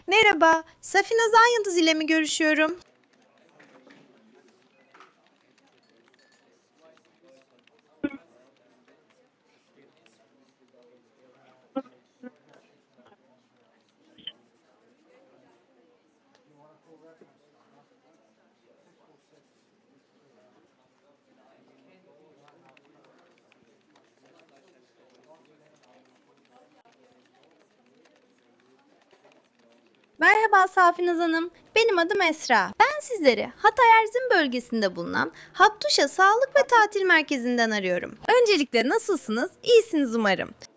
Merhaba, Safina Zanyıldız ile mi görüşüyorum? Merhaba Safinaz Hanım, benim adım Esra. Ben sizleri Hatay Erzin bölgesinde bulunan Hattuşa Sağlık ve Tatil Merkezi'nden arıyorum. Öncelikle nasılsınız? İyisiniz umarım.